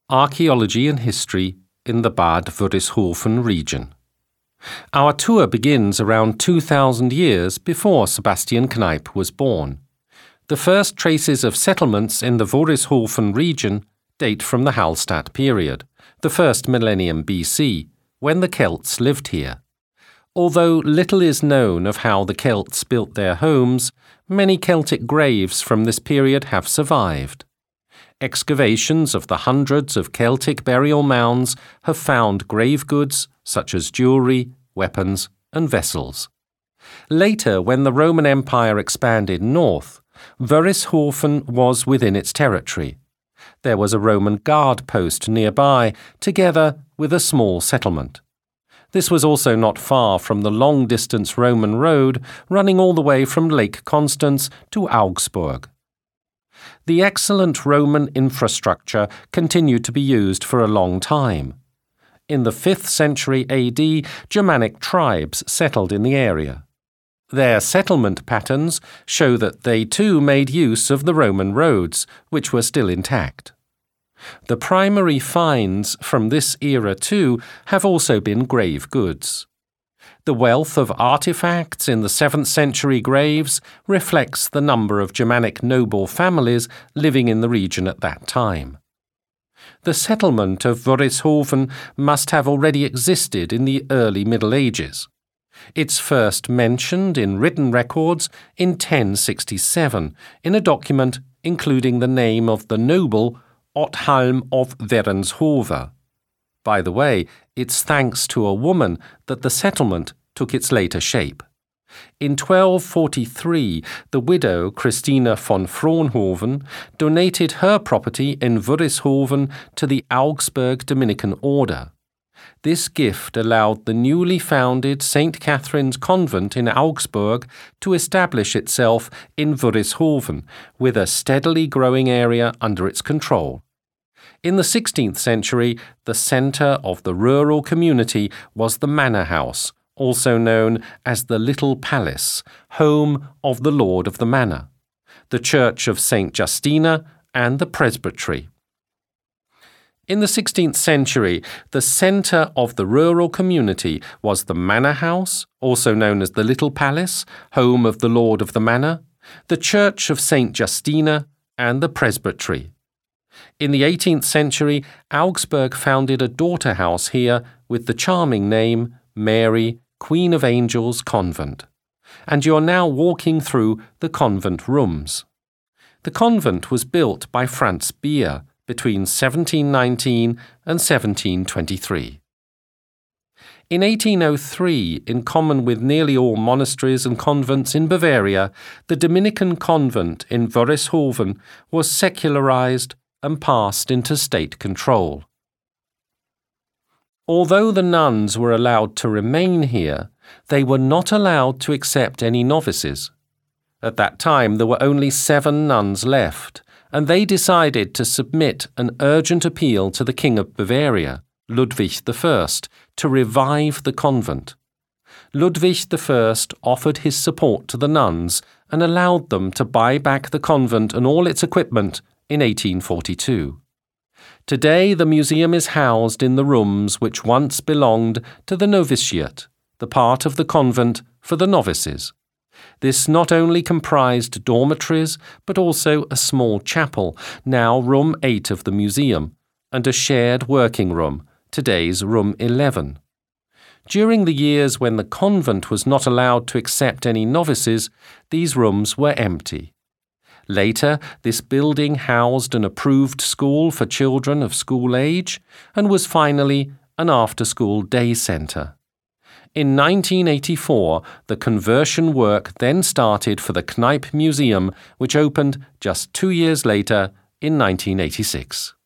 Archaeology and History in the Bad Wörishofen region. Our tour begins around 2,000 years before Sebastian Kneipp was born. The first traces of settlements in the Wörishofen region date from the Hallstatt period, the first millennium BC, when the Celts lived here. Although little is known of how the Celts built their homes, many Celtic graves from this period have survived. Excavations of the hundreds of Celtic burial mounds have found grave goods such as jewelry, weapons, and vessels. Later, when the Roman Empire expanded north, Wörishofen was within its territory. There was a Roman guard post nearby, together with a small settlement. This was also not far from the long-distance Roman road running all the way from Lake Constance to Augsburg. The excellent Roman infrastructure continued to be used for a long time. In the 5th century AD, Germanic tribes settled in the area. Their settlement patterns show that they too made use of the Roman roads, which were still intact. The primary finds from this era too have also been grave goods. The wealth of artifacts in the 7th century graves reflects the number of Germanic noble families living in the region at that time. The settlement of Wörishofen must have already existed in the early Middle Ages. It's first mentioned in written records in 1067 in a document including the name of the noble Otthalm of Werenshove. By the way, it's thanks to a woman that the settlement took its later shape. In 1243, the widow Christina von Fraunhofen donated her property in Wörishofen to the Augsburg Dominican Order. This gift allowed the newly founded St. Catherine's Convent in Augsburg to establish itself in Wörishofen, with a steadily growing area under its control. In the 16th century, the centre of the rural community was the manor house, also known as the Little Palace, home of the Lord of the Manor, the Church of St. Justina, and the presbytery. In the 16th century, the centre of the rural community was the manor house, also known as the Little Palace, home of the Lord of the Manor, the Church of St. Justina, and the presbytery. In the 18th century, Augsburg founded a daughter house here with the charming name Mary, Queen of Angels Convent. And you're now walking through the convent rooms. The convent was built by Franz Beer between 1719 and 1723. In 1803, in common with nearly all monasteries and convents in Bavaria, the Dominican convent in Wörishofen was secularized and passed into state control. Although the nuns were allowed to remain here, they were not allowed to accept any novices. At that time, there were only 7 nuns left, and they decided to submit an urgent appeal to the King of Bavaria, Ludwig I, to revive the convent. Ludwig I offered his support to the nuns and allowed them to buy back the convent and all its equipment in 1842. Today, the museum is housed in the rooms which once belonged to the novitiate, the part of the convent for the novices. This not only comprised dormitories, but also a small chapel, now room 8 of the museum, and a shared working room, today's room 11. During the years when the convent was not allowed to accept any novices, these rooms were empty. Later, this building housed an approved school for children of school age and was finally an after-school day centre. In 1984, the conversion work then started for the Kneipp Museum, which opened just 2 years later in 1986.